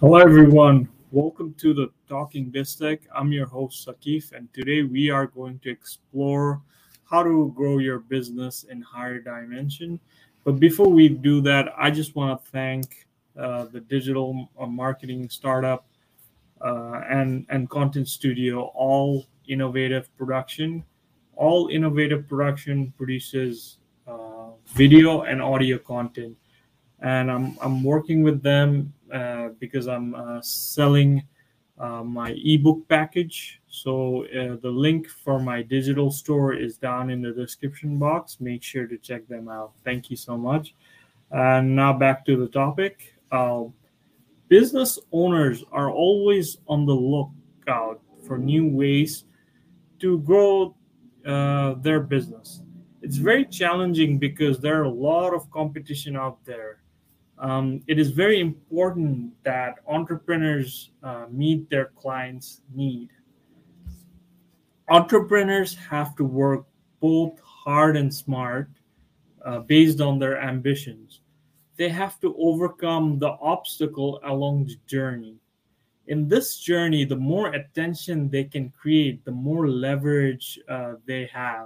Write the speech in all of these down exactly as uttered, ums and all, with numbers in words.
Hello, everyone. Welcome to the Talking BizTech. I'm your host, Sakif, and today we are going to explore how to grow your business in higher dimension. But before we do that, I just want to thank uh, the digital uh, marketing startup uh, and and content studio, All Innovative Production. All Innovative Production produces uh, video and audio content, and I'm I'm working with them uh, because I'm uh, selling uh, my ebook package. So uh, the link for my digital store is down in the description box. Make sure to check them out. Thank you so much. And now back to the topic. Uh, business owners are always on the lookout for new ways to grow uh, their business. It's very challenging because there are a lot of competition out there. Um, it is very important that entrepreneurs uh, meet their clients' need. Entrepreneurs have to work both hard and smart uh, based on their ambitions. They have to overcome the obstacle along the journey. In this journey, the more attention they can create, the more leverage uh, they have.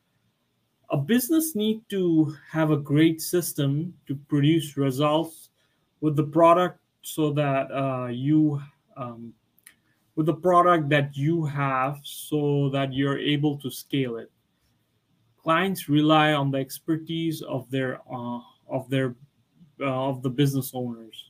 A business need to have a great system to produce results with the product so that uh, you um, with the product that you have so that you're able to scale it. Clients rely on the expertise of their uh, of their uh, of the business owners,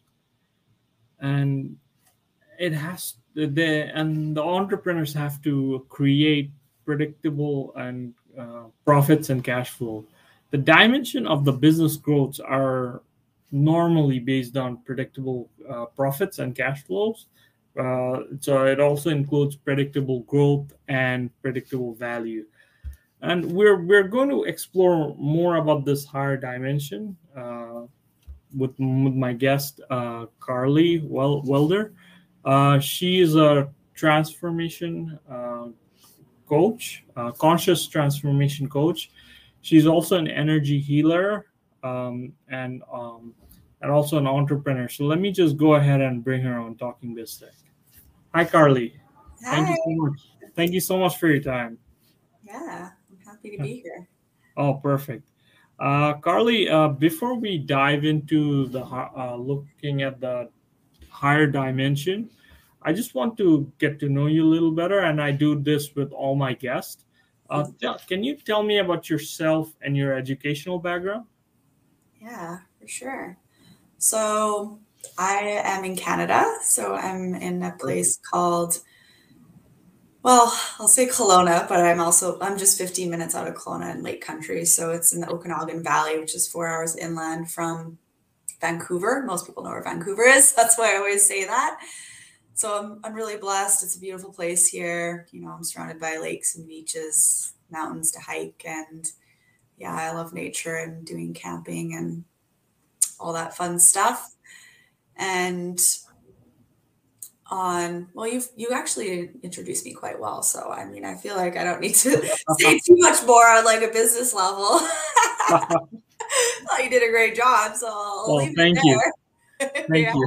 and it has the and the entrepreneurs have to create predictable and uh, profits and cash flow. The dimension of the business growths are normally based on predictable uh, profits and cash flows. Uh, so it also includes predictable growth and predictable value. And we're we're going to explore more about this higher dimension uh, with, with my guest uh, Carly well Welder. Uh, she is a transformation uh, coach, uh, conscious transformation coach. She's also an energy healer um, and um, and also an entrepreneur. So let me just go ahead and bring her on Talking Biz Tech. Hi, Carly. Thank Hi. you so much. Thank you so much for your time. Yeah, I'm happy to be here. Oh, perfect. Uh, Carly, uh, before we dive into the hi- uh, looking at the higher dimension, I just want to get to know you a little better, and I do this with all my guests. Uh, tell, can you tell me about yourself and your educational background? Yeah, for sure. So I am in Canada. So I'm in a Perfect. place called, well, I'll say Kelowna, but I'm also, I'm just fifteen minutes out of Kelowna in Lake Country. So it's in the Okanagan Valley, which is four hours inland from Vancouver. Most people know where Vancouver is. That's why I always say that. So I'm, I'm really blessed. It's a beautiful place here. You know, I'm surrounded by lakes and beaches, mountains to hike, and yeah, I love nature and doing camping and all that fun stuff. And on, well, you've you actually introduced me quite well. So I mean, I feel like I don't need to say too much more on like a business level. Oh, you did a great job, so I'll Oh, leave thank you. it there. Thank Yeah. you.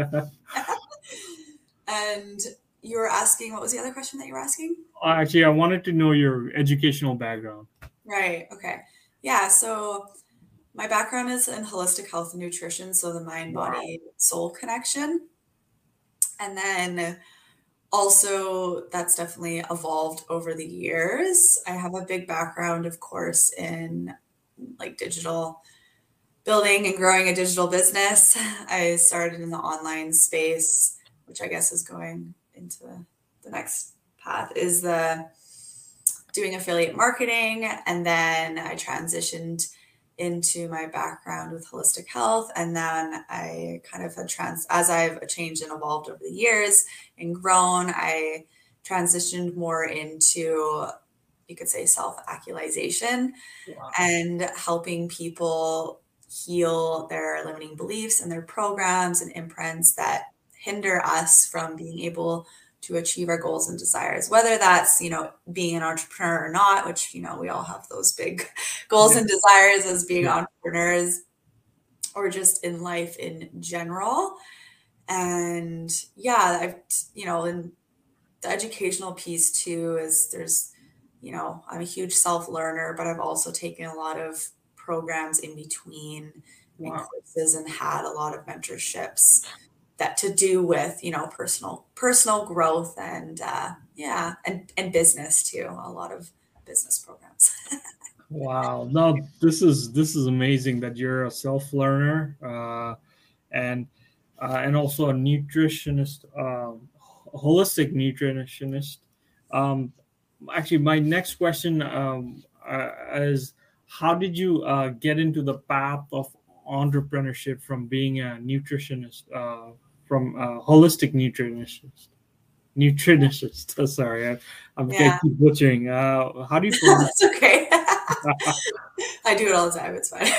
And you were asking, what was the other question that you were asking? Actually, I wanted to know your educational background. Right. Okay. Yeah. So my background is in holistic health and nutrition, so the mind, Wow. body, soul connection. And then also, that's definitely evolved over the years. I have a big background, of course, in like digital building and growing a digital business. I started in the online space, which I guess is going into the next path, is the doing affiliate marketing. And then I transitioned into my background with holistic health. And then I kind of had trans, as I've changed and evolved over the years and grown, I transitioned more into, you could say, self actualization Wow. and helping people heal their limiting beliefs and their programs and imprints that hinder us from being able to achieve our goals and desires, whether that's, you know, being an entrepreneur or not, which, you know, we all have those big goals Yeah. and desires as being Yeah. entrepreneurs, or just in life in general. And yeah, I've, you know, and the educational piece too is there's, you know, I'm a huge self-learner, but I've also taken a lot of programs in between and Wow. courses and had a lot of mentorships that to do with, you know, personal personal growth and uh, yeah, and and business too. A lot of business programs. Wow. No, this is this is amazing that you're a self-learner, uh, and uh, and also a nutritionist, um, holistic nutritionist. Um, Actually, my next question um, uh, is, how did you uh, get into the path of entrepreneurship from being a nutritionist, uh, from a holistic nutritionist? Nutritionist. Sorry, I, I'm gonna Yeah, keep butchering. Uh, how do you pronounce? that's okay. I do it all the time. It's fine.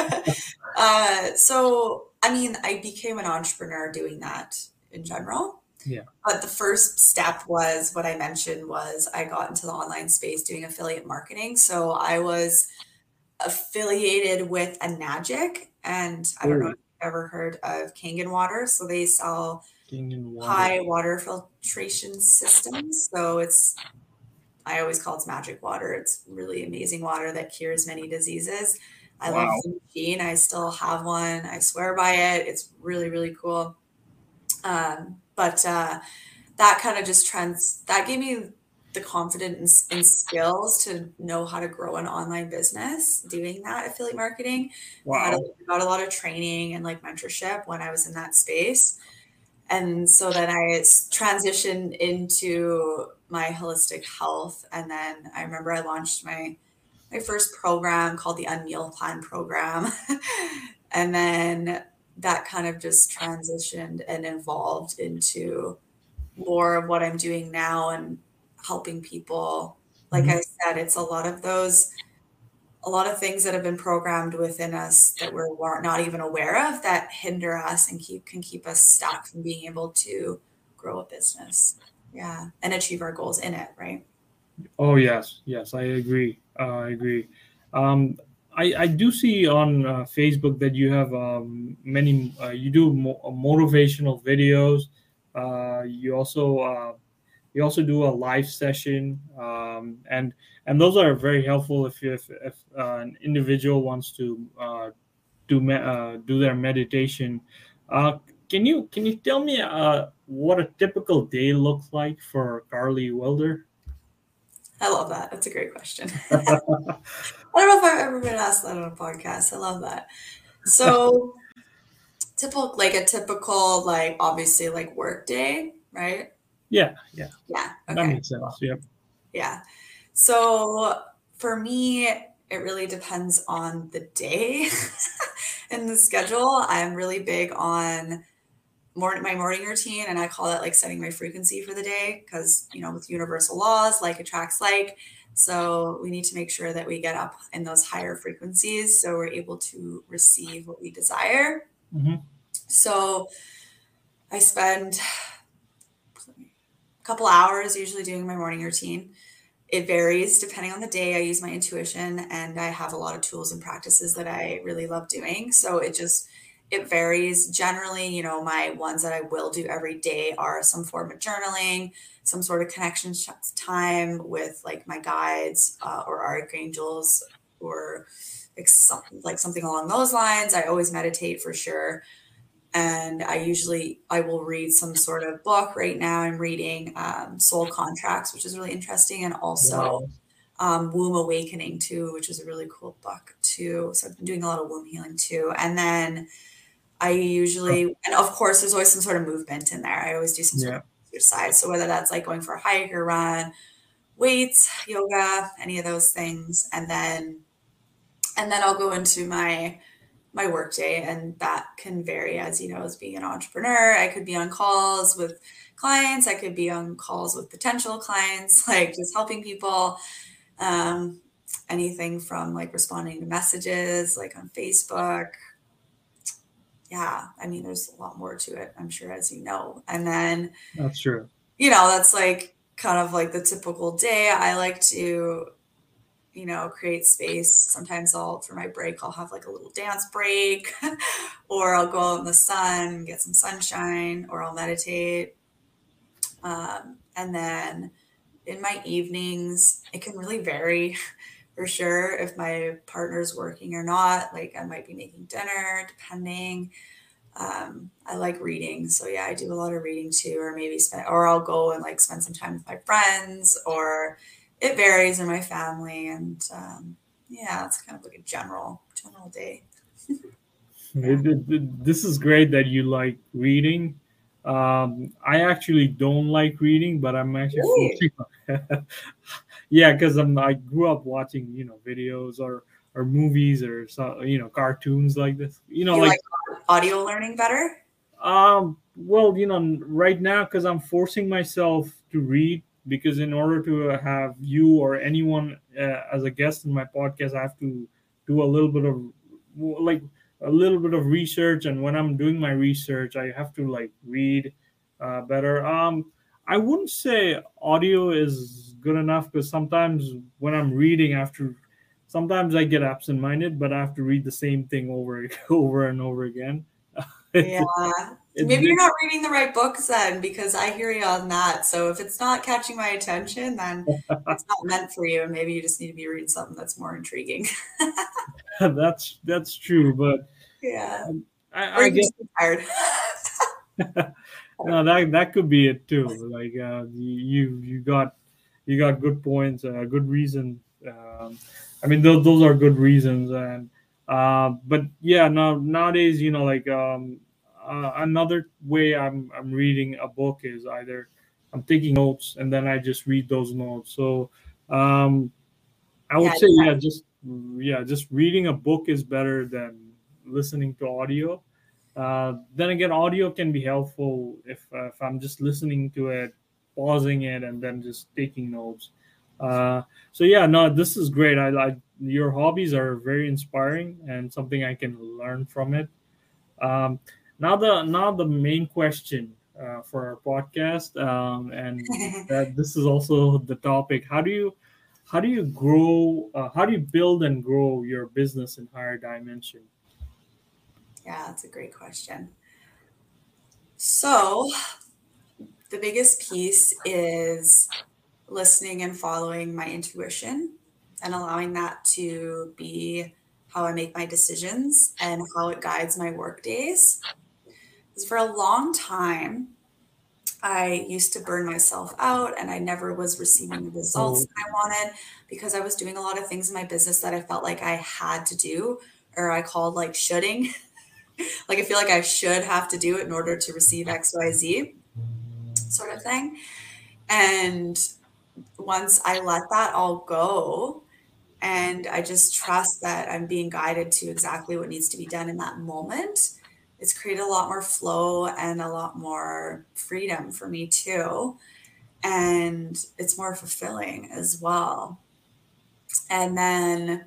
uh, so, I mean, I became an entrepreneur doing that in general. Yeah. But the first step was what I mentioned was I got into the online space doing affiliate marketing. So I was affiliated with Enagic, and I don't know if Oh, you've ever heard of Kangen Water. So they sell king in water. high water filtration systems. So it's I always call it magic water. It's really amazing water that cures many diseases. I love Wow. the machine. I still have one. I swear by it. It's really, really cool. Um, but uh, that kind of just trends that gave me the confidence and skills to know how to grow an online business doing that affiliate marketing. I had a, Wow. got a lot of training and like mentorship when I was in that space. And so then I s- transitioned into my holistic health. And then I remember I launched my my first program called the Unmeal Plan program. And then that kind of just transitioned and evolved into more of what I'm doing now and helping people. Like Mhm. I said, it's a lot of those, a lot of things that have been programmed within us that we're we're not even aware of that hinder us and keep can keep us stuck from being able to grow a business. Yeah, and achieve our goals in it, right? Oh yes, yes, I agree. Uh, I agree. Um, I I do see on uh, Facebook that you have um, many. Uh, you do mo- motivational videos. Uh, you also uh, you also do a live session, um, and and those are very helpful if you, if, if uh, an individual wants to uh, do me- uh, do their meditation. Uh, can you can you tell me uh, what a typical day looks like for Carly Wilder? I love that. That's a great question. I don't know if I've ever been asked that on a podcast. I love that. So typical, like a typical, like obviously like work day, right? Yeah, yeah, Yeah. that Okay. makes sense. Yep. Yeah. So for me, it really depends on the day and the schedule. I'm really big on morning my morning routine, and I call it like setting my frequency for the day because, you know, with universal laws, like attracts like. So we need to make sure that we get up in those higher frequencies so we're able to receive what we desire. Hmm. So I spend a couple hours usually doing my morning routine. It varies depending on the day. I use my intuition and I have a lot of tools and practices that I really love doing. So it just it varies. Generally, you know, my ones that I will do every day are some form of journaling, some sort of connection sh- time with like my guides uh, or archangels or like, some, like something along those lines. I always meditate for sure, and I usually I will read some sort of book. Right now, I'm reading um, Soul Contracts, which is really interesting, and also Wow. um, Womb Awakening too, which is a really cool book too. So I've been doing a lot of womb healing too, and then I usually, and of course, there's always some sort of movement in there. I always do some sort of Yeah, exercise. So whether that's like going for a hike or run, weights, yoga, any of those things, and then and then I'll go into my my work day, and that can vary. As you know, as being an entrepreneur, I could be on calls with clients, I could be on calls with potential clients, like just helping people, um, anything from like responding to messages like on Facebook. Yeah, I mean there's a lot more to it, I'm sure, as you know. And then, that's true. you know, that's like kind of like the typical day. I like to you know, create space. Sometimes I'll, for my break, I'll have like a little dance break or I'll go out in the sun, get some sunshine, or I'll meditate. Um, and then in my evenings, it can really vary for sure if my partner's working or not. Like I might be making dinner, depending. Um, I like reading. So yeah, I do a lot of reading too, or maybe spend, or I'll go and like spend some time with my friends, or it varies in my family. And um, yeah, it's kind of like a general, general day. Yeah. It, it, it- this is great that you like reading. Um, I actually don't like reading, but I'm actually Really? forcing. Yeah, because I'm I grew up watching you know videos or or movies or so you know cartoons like this. You know, You like like audio learning better? um, well, you know, right now because I'm forcing myself to read because in order to uh, have you or anyone uh, as a guest in my podcast, I have to do a little bit of like a little bit of research, and when I'm doing my research, I have to like read uh, better. Um, I wouldn't say audio is good enough because sometimes when I'm reading, after sometimes I get absent-minded, but I have to read the same thing over over and over again. Yeah. it, Maybe you're it, not reading the right books then, because I hear you on that. So if it's not catching my attention, then it's not meant for you. And maybe you just need to be reading something that's more intriguing. that's that's true, but Yeah. um, Or I, I you're guess just tired. no, that that could be it too. Like uh, you you got you got good points, uh, good reason. Um, I mean, those those are good reasons, and uh, but yeah, now nowadays, you know, like um, uh, another way I'm I'm reading a book is either I'm taking notes and then I just read those notes. So um, I Yeah. would say yeah, just yeah, just reading a book is better than listening to audio. Uh, then again, audio can be helpful if uh, if I'm just listening to it, pausing it, and then just taking notes. Uh, so yeah, no, this is great. I, I your hobbies are very inspiring and something I can learn from it. Um, now the now the main question uh, for our podcast, um, and that this is also the topic. How do you how do you grow? Uh, how do you build and grow your business in higher dimension? Yeah, that's a great question. So the biggest piece is listening and following my intuition and allowing that to be how I make my decisions and how it guides my work days. Because for a long time, I used to burn myself out and I never was receiving the results So that I wanted because I was doing a lot of things in my business that I felt like I had to do, or I called like shoulding. Like I feel like I should have to do it in order to receive X Y Z sort of thing. And once I let that all go and I just trust that I'm being guided to exactly what needs to be done in that moment, it's created a lot more flow and a lot more freedom for me too. And it's more fulfilling as well. And then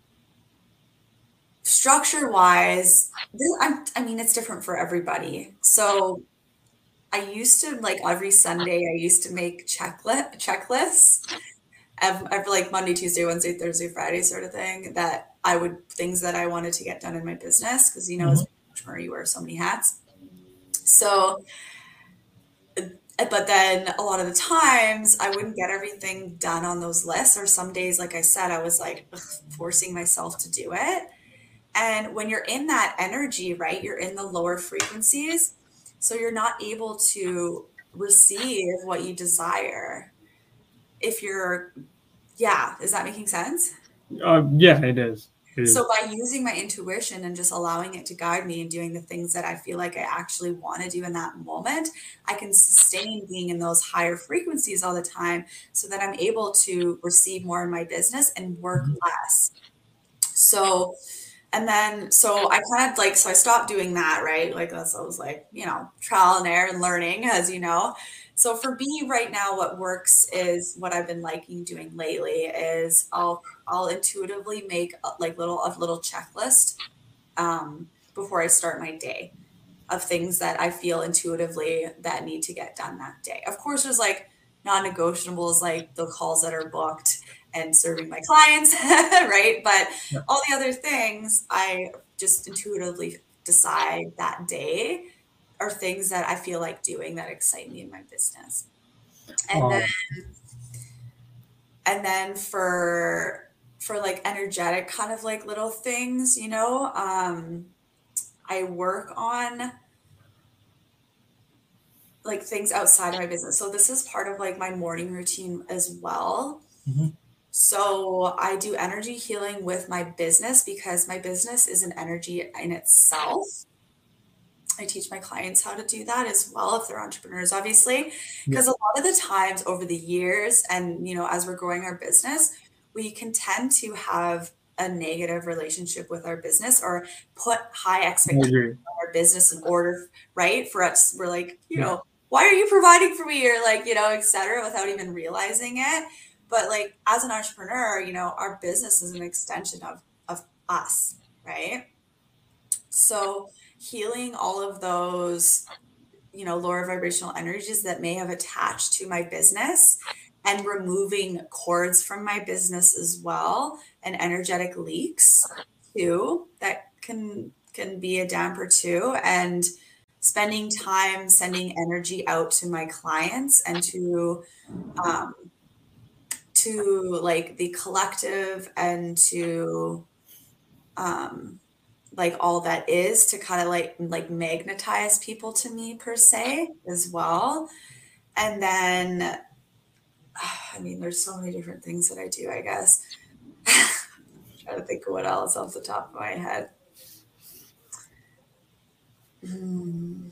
structure wise, I, I mean, it's different for everybody. So I used to like every Sunday, I used to make checklist checklists of, of like Monday, Tuesday, Wednesday, Thursday, Friday sort of thing that I would things that I wanted to get done in my business because you know as mhm. an entrepreneur you wear so many hats. So, but then a lot of the times I wouldn't get everything done on those lists, or some days, like I said, I was like ugh, forcing myself to do it. And when you're in that energy, right, you're in the lower frequencies, so you're not able to receive what you desire if you're, yeah, is that making sense? Uh, yeah, it is. It is. So by using my intuition and just allowing it to guide me and doing the things that I feel like I actually want to do in that moment, I can sustain being in those higher frequencies all the time so that I'm able to receive more in my business and work Mhm. less. So, and then, so I kind of like, so I stopped doing that, right? Like that's, I was like, you know, trial and error and learning, as you know. So for me right now, what works is what I've been liking doing lately is I'll, I'll intuitively make a, like little, a little checklist um, before I start my day of things that I feel intuitively that need to get done that day. Of course, there's like non-negotiables, like the calls that are booked and serving my clients, right? But Yeah. all the other things, I just intuitively decide that day are things that I feel like doing that excite me in my business. And then, Um, and then for, for like energetic kind of like little things, you know, um, I work on like things outside of my business. So this is part of like my morning routine as well. mm-hmm. So I do energy healing with my business because my business is an energy in itself. I teach my clients how to do that as well if they're entrepreneurs, obviously, because Yeah. a lot of the times over the years and, you know, as we're growing our business, we can tend to have a negative relationship with our business or put high I expectations agree. on our business in order, right? For us, we're like, you Yeah. know, why are you providing for me? Or like, you know, et cetera, without even realizing it. But like as an entrepreneur, you know, our business is an extension of, of us, right? So healing all of those, you know, lower vibrational energies that may have attached to my business and removing cords from my business as well and energetic leaks too that can can be a damper too, and spending time sending energy out to my clients and to um to like the collective and to um like all that is to kind of like like magnetize people to me per se as well. And then I mean there's so many different things that I do, I guess. Trying to think of what else off the top of my head. Hmm.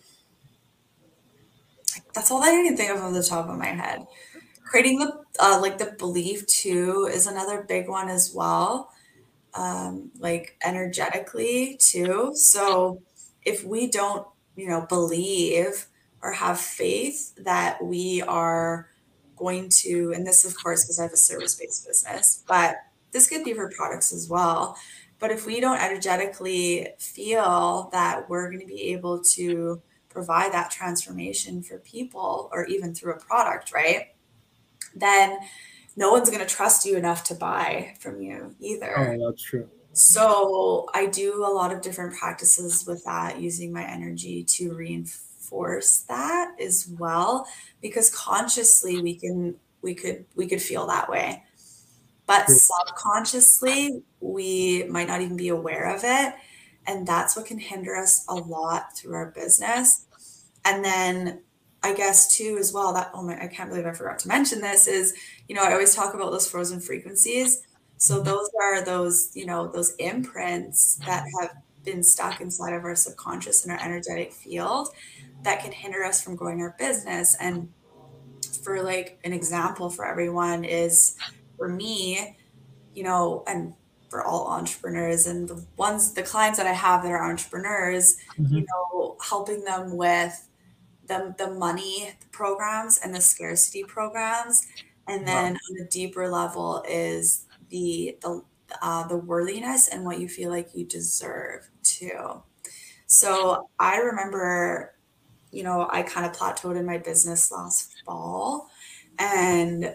That's all I can think of off the top of my head. Creating the uh, like the belief too is another big one as well. Um, like energetically too. So if we don't, you know, believe or have faith that we are going to, and this of course, because I have a service-based business, but this could be for products as well. But if we don't energetically feel that we're going to be able to provide that transformation for people or even through a product, right? Then no one's going to trust you enough to buy from you either. Oh, that's true. So I do a lot of different practices with that, using my energy to reinforce that as well, because consciously we can we could we could feel that way. But True. subconsciously we might not even be aware of it. And that's what can hinder us a lot through our business. And then I guess too as well that, oh my, I can't believe I forgot to mention this is, you know, I always talk about those frozen frequencies. So those are those, you know, those imprints that have been stuck inside of our subconscious and our energetic field that can hinder us from growing our business. And for like an example for everyone is for me, you know, and for all entrepreneurs and the ones, the clients that I have that are entrepreneurs, Mm-hmm. you know, helping them with the, the money programs and the scarcity programs. And then Wow. on a deeper level is the, the, uh, the worthiness and what you feel like you deserve too. So I remember, you know, I kind of plateaued in my business last fall and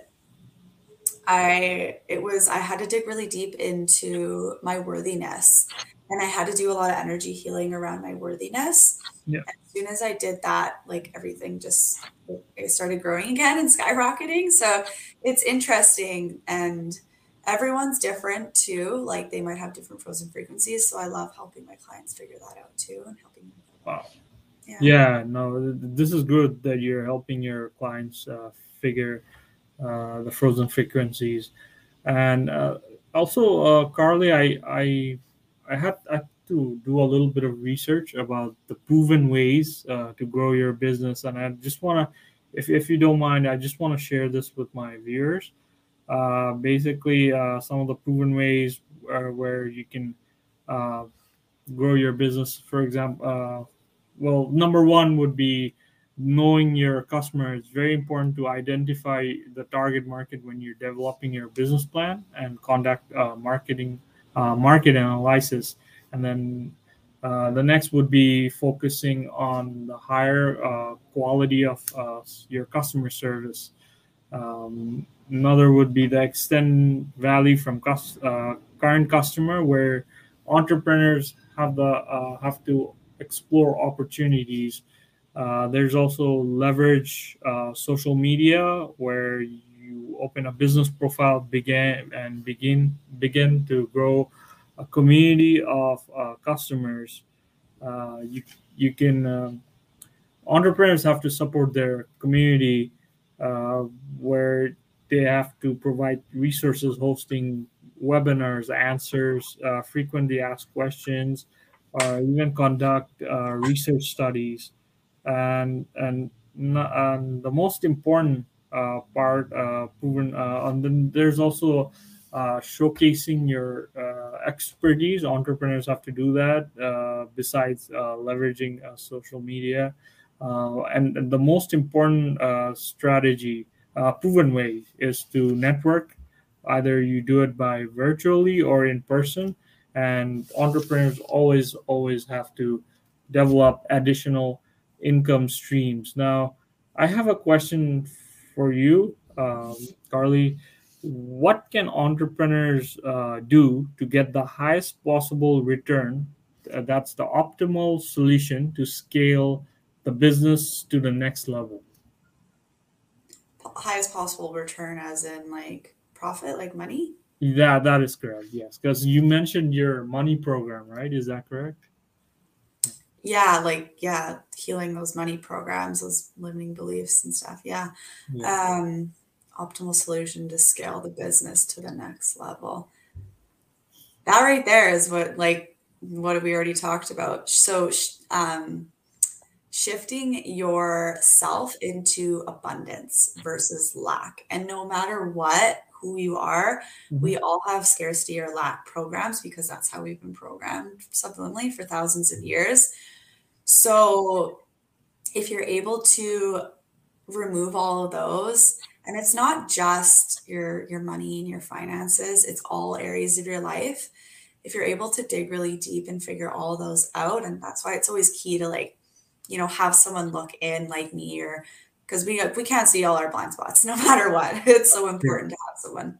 I, it was, I had to dig really deep into my worthiness and I had to do a lot of energy healing around my worthiness. Yeah. As soon as I did that, like everything just it started growing again and skyrocketing. So it's interesting and everyone's different too. Like they might have different frozen frequencies. So I love helping my clients figure that out too and helping them. Wow. Yeah. Yeah. No, th- this is good that you're helping your clients uh, figure uh, the frozen frequencies, and uh, also, uh, Carly, I I I had, I had to do a little bit of research about the proven ways uh, to grow your business, and I just want to, if if you don't mind, I just want to share this with my viewers. Uh, basically, uh, some of the proven ways uh, where you can uh, grow your business. For example, uh, well, number one would be knowing your customer. It's very important to identify the target market when you're developing your business plan and conduct uh, marketing uh, market analysis. And then uh, the next would be focusing on the higher uh, quality of uh, your customer service. Um, another would be the extend value from cus- uh, current customer, where entrepreneurs have the uh, have to explore opportunities. Uh, there's also leverage uh, social media, where you open a business profile, begin and begin begin to grow a community of uh, customers. Uh, you you can um entrepreneurs have to support their community, uh, where they have to provide resources, hosting webinars, answers, uh, frequently asked questions, or even conduct uh, research studies. And and, and the most important uh, part, uh, proven, uh, and then there's also uh, showcasing your uh, expertise. Entrepreneurs have to do that, uh, besides uh, leveraging uh, social media. Uh, and, and the most important uh, strategy, uh, proven way, is to network. Either you do it by virtually or in person. And entrepreneurs always, always have to develop additional income streams. Now, I have a question for you, um, Carly. What can entrepreneurs uh, do to get the highest possible return? Uh, that's the optimal solution to scale the business to the next level. Highest possible return as in like profit, like money? Yeah, that is correct. Yes, because you mentioned your money program, right? Is that correct? Yeah, like yeah, healing those money programs, those limiting beliefs and stuff. Yeah. Yeah. Um, optimal solution to scale the business to the next level. That right there is what like what we already talked about. So um shifting yourself into abundance versus lack. And no matter what, who you are, Mhm. we all have scarcity or lack programs because that's how we've been programmed subliminally for thousands of years. So if you're able to remove all of those, and it's not just your your money and your finances, it's all areas of your life. If you're able to dig really deep and figure all those out, and that's why it's always key to like, you know, have someone look in like me, or because we we can't see all our blind spots no matter what. It's so important to have someone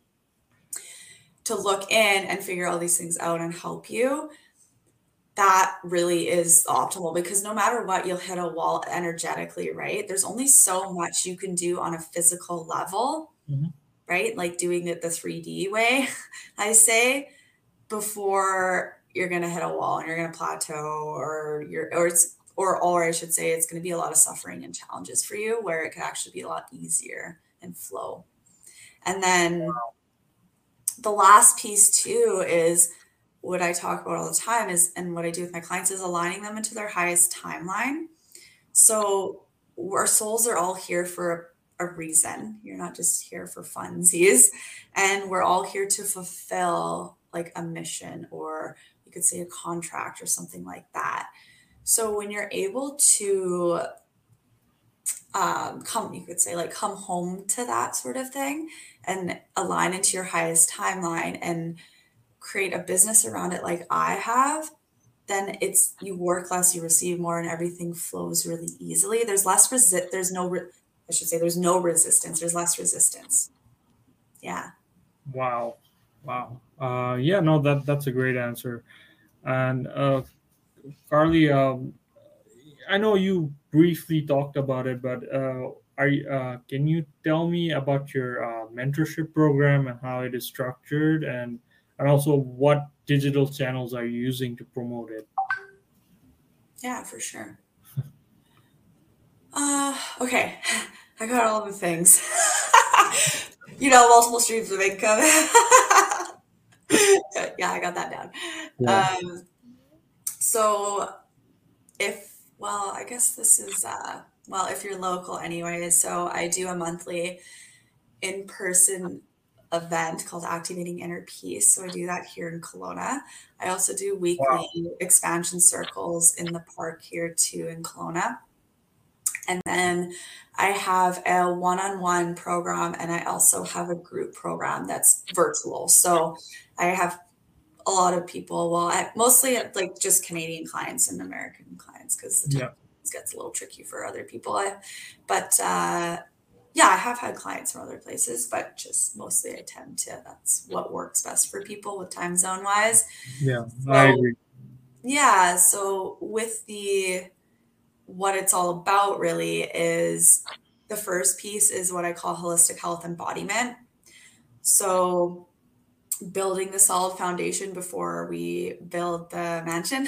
to look in and figure all these things out and help you. That really is optimal because no matter what, you'll hit a wall energetically, right? There's only so much you can do on a physical level, Mhm. right? Like doing it the three D way, I say, before you're going to hit a wall and you're going to plateau, or you're, or it's, or, or I should say, it's going to be a lot of suffering and challenges for you, where it could actually be a lot easier and flow. And then the last piece too is what I talk about all the time is, and what I do with my clients is aligning them into their highest timeline. So our souls are all here for a reason. You're not just here for funsies, and we're all here to fulfill like a mission, or you could say a contract or something like that. So when you're able to um, come, you could say like come home to that sort of thing and align into your highest timeline and create a business around it like I have, then it's you work less, you receive more, and everything flows really easily. There's less resist. There's no, re- I should say, there's no resistance. There's less resistance. Yeah. Wow. Wow. Uh, yeah, no, that that's a great answer. And uh, Carly, um, I know you briefly talked about it, but uh, are you, uh, can you tell me about your uh, mentorship program and how it is structured, and and also what digital channels are you using to promote it? Yeah, for sure. Uh, okay. I got all the things. You know, multiple streams of income. Yeah, I got that down. Yeah. Um, so if, well, I guess this is, uh, well, if you're local anyways, so I do a monthly in-person event called Activating Inner Peace. So I do that here in Kelowna. I also do weekly Wow. expansion circles in the park here too in Kelowna. And then I have a one-on-one program, and I also have a group program that's virtual. So I have a lot of people, well, I, mostly like just Canadian clients and American clients, because the time Yeah. gets a little tricky for other people. I, but uh, yeah, I have had clients from other places, but just mostly I tend to, that's what works best for people with time zone wise. Yeah, I So agree. yeah, so with the, what it's all about really is the first piece is what I call holistic health embodiment. So building the solid foundation before we build the mansion.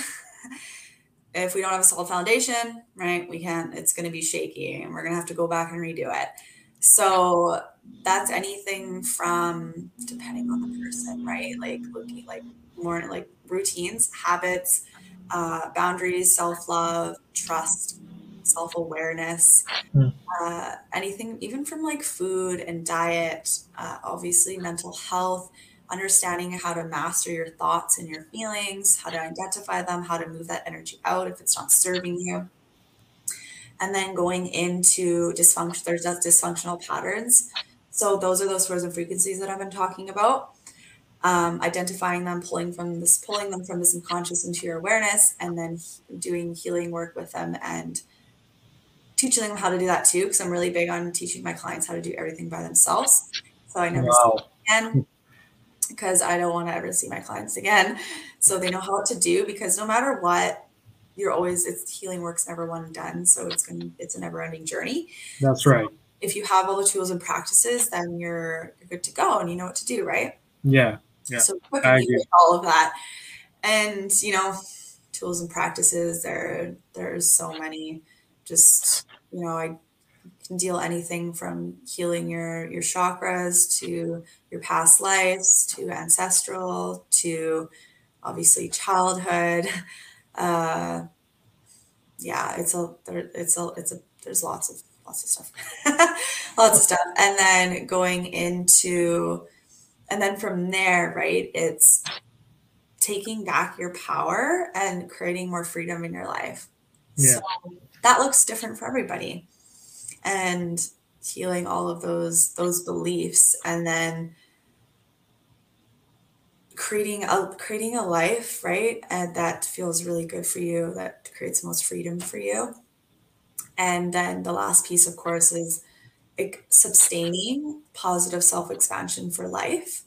If we don't have a solid foundation, right, we can't, it's going to be shaky and we're going to have to go back and redo it. So that's anything from, depending on the person, right? Like looking like more like routines, habits, uh, boundaries, self-love, trust, self-awareness, Mm. uh, anything, even from like food and diet, uh, obviously mental health, understanding how to master your thoughts and your feelings, how to identify them, how to move that energy out if it's not serving you. And then going into dysfunction, there's that dysfunctional patterns. So those are those frozen frequencies that I've been talking about. Um, identifying them, pulling from this, pulling them from this unconscious into your awareness, and then doing healing work with them and teaching them how to do that too, because I'm really big on teaching my clients how to do everything by themselves. So I never see Wow. them again, because I don't want to ever see my clients again. So they know how to do, because no matter what, you're always, it's healing work's never one and done. So it's going to, it's a never ending journey. That's So right. if you have all the tools and practices, then you're, you're good to go and you know what to do, right? Yeah. Yeah. So quick I and agree. all of that. And, you know, tools and practices, there, there's so many. Just, you know, I can deal anything from healing your, your chakras to your past lives, to ancestral, to obviously childhood. Uh, yeah, it's a, there, it's a, it's a, there's lots of, lots of stuff, lots of stuff. And then going into, and then from there, right, it's taking back your power and creating more freedom in your life. Yeah. So that looks different for everybody. And healing all of those those beliefs, and then creating a creating a life, right, and that feels really good for you, that creates the most freedom for you. And then the last piece, of course, is like sustaining positive self-expansion for life.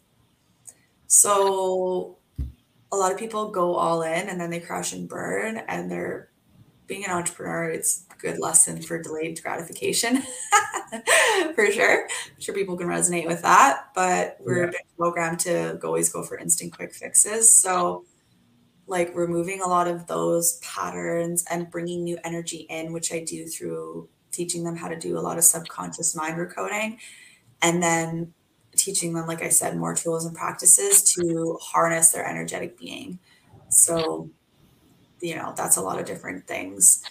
So a lot of people go all in and then they crash and burn, and they're, being an entrepreneur, it's a good lesson for delayed gratification. For sure. I'm sure people can resonate with that, but we're Yeah. programmed to always go for instant quick fixes. So like removing a lot of those patterns and bringing new energy in, which I do through teaching them how to do a lot of subconscious mind recoding, and then teaching them, like I said, more tools and practices to harness their energetic being. So, you know, that's a lot of different things.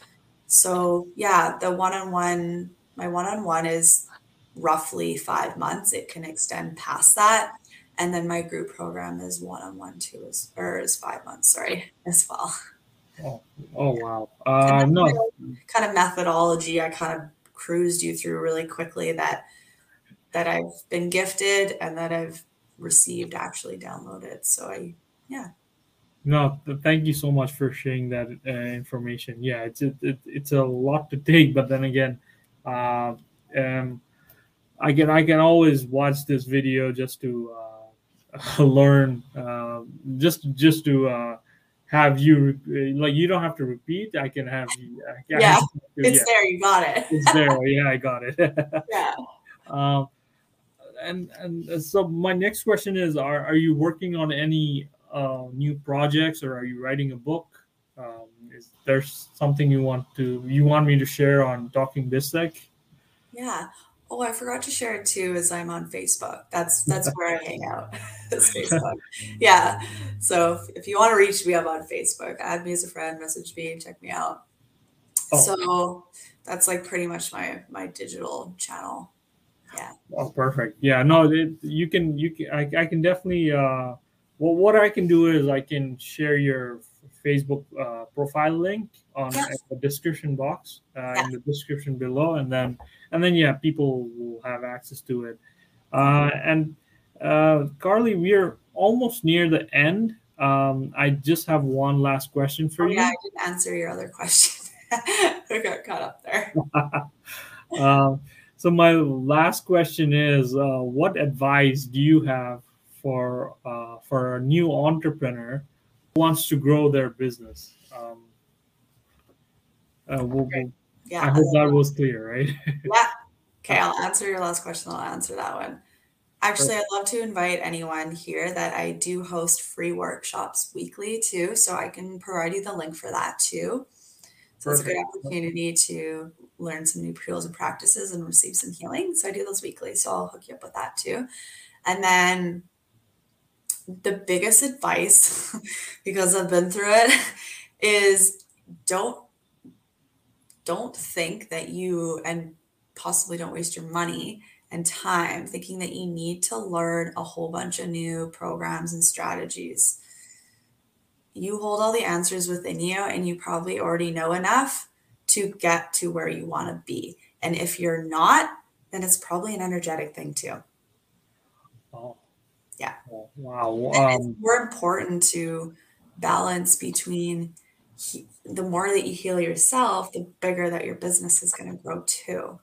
So yeah, the one-on-one, my one-on-one is roughly five months. It can extend past that. And then my group program is one-on-one too, is, or is five months, sorry, as well. Oh, oh wow. And Uh, that's no. my kind of methodology. I kind of cruised you through really quickly that that I've been gifted and that I've received actually downloaded. So I, yeah. No, th- thank you so much for sharing that uh, information. Yeah, it's it, it, it's a lot to take, but then again, uh, um, I can I can always watch this video just to uh, learn, uh, just just to uh, have you re- like you don't have to repeat. I can have you. I can, I Yeah, just have to- it's yeah, there. You got it. it's there. Yeah, I got it. Yeah. um, and and so my next question is: Are are you working on any uh, new projects, or are you writing a book? Um, is there something you want to you want me to share on Talking BizTech? Yeah. Oh, I forgot to share it too, is I'm on Facebook. That's that's where I hang out. Is Facebook. Yeah. So if, if you want to reach me, I'm on Facebook. Add me as a friend, message me, check me out. Oh, So that's like pretty much my my digital channel. Yeah. oh, perfect. Yeah, no, it, you can you can I, I can definitely. Uh, well, what I can do is I can share your Facebook uh, profile link on Yeah. the description box uh, Yeah. in the description below, and then and then yeah, people will have access to it. Uh, and uh, Carly, we're almost near the end. Um, I just have one last question for Oh yeah, I you. didn't answer your other question. I got caught up there. uh, So my last question is, uh, what advice do you have for uh, for a new entrepreneur who wants to grow their business? Um, uh, we'll, we'll- I Yeah. hope that was clear, right? Yeah. Okay, I'll answer your last question. I'll answer that one. Actually, I'd love to invite anyone here that I do host free workshops weekly too, so I can provide you the link for that too. So it's a good Perfect. opportunity to learn some new tools and practices and receive some healing. So I do those weekly, so I'll hook you up with that too. And then the biggest advice, because I've been through it, is don't don't think that you, and possibly don't waste your money and time thinking that you need to learn a whole bunch of new programs and strategies. You hold all the answers within you, and you probably already know enough to get to where you want to be. And if you're not, then it's probably an energetic thing too. Oh, Yeah. oh, wow. And it's Um, more important to balance between he, the more that you heal yourself, the bigger that your business is going to grow too.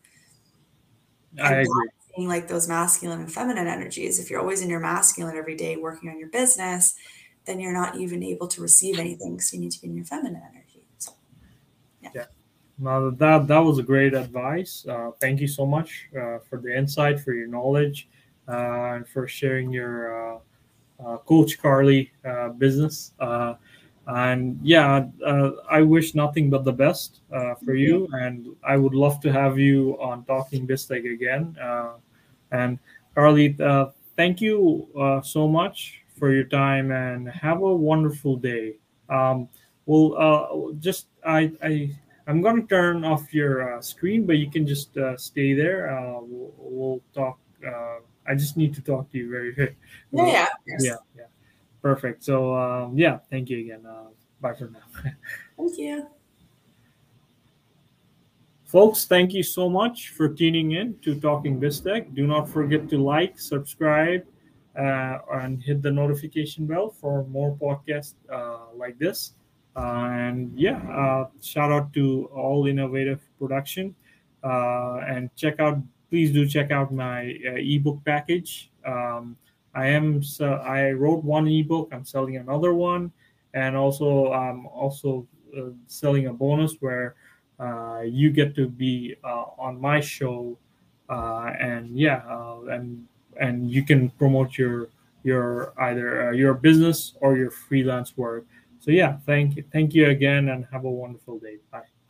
I And agree. balancing like those masculine and feminine energies. If you're always in your masculine every day working on your business, then you're not even able to receive anything. So you need to be in your feminine energy. So yeah. Yeah. Now that that was a great advice. Uh, thank you so much uh, for the insight, for your knowledge, uh, and for sharing your uh, uh, Coach Carly uh, business. Uh, and yeah, uh, I wish nothing but the best uh, for Thank you. you. And I would love to have you on Talking Bistec again. Uh, and Carly, uh, thank you uh, so much for your time, and have a wonderful day. Um, well, uh, just I I I'm gonna turn off your uh, screen, but you can just uh, stay there. Uh, we'll, we'll talk. Uh, I just need to talk to you very. Yeah, yeah, of Yeah, course. yeah, perfect. So um, yeah, thank you again. Uh, bye for now. Thank you. Folks, thank you so much for tuning in to Talking BizTech. Do not forget to like, subscribe, uh, and hit the notification bell for more podcasts uh, like this. Uh, and yeah, uh, shout out to All Innovative Production. Uh, and check out, please do check out my uh, ebook package. Um, I am so I wrote one ebook. I'm selling another one, and also I'm also uh, selling a bonus where uh, you get to be uh, on my show, uh, and yeah, uh, and and you can promote your your either uh, your business or your freelance work. So yeah, thank you, thank you again, and have a wonderful day. Bye.